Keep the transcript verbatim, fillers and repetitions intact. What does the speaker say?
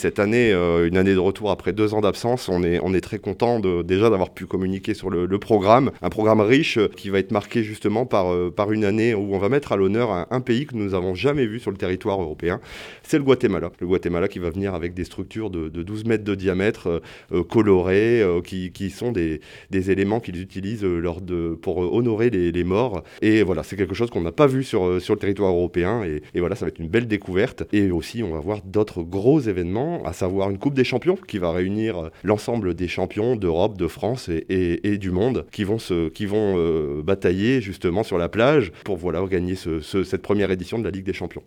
Cette année, euh, une année de retour après deux ans d'absence, on est, on est très content de, déjà d'avoir pu communiquer sur le, le programme. Un programme riche euh, qui va être marqué justement par, euh, par une année où on va mettre à l'honneur un, un pays que nous n'avons jamais vu sur le territoire européen. C'est le Guatemala. Le Guatemala qui va venir avec des structures de, de douze mètres de diamètre, euh, euh, colorées, euh, qui, qui sont des, des éléments qu'ils utilisent euh, lors de, pour honorer les, les morts. Et voilà, c'est quelque chose qu'on n'a pas vu sur, sur le territoire européen. Et, et voilà, ça va être une belle découverte. Et aussi, on va voir d'autres gros événements, à savoir une Coupe des Champions qui va réunir l'ensemble des champions d'Europe, de France et, et, et du monde qui vont, se, qui vont euh, batailler justement sur la plage pour voilà, gagner ce, ce, cette première édition de la Ligue des Champions.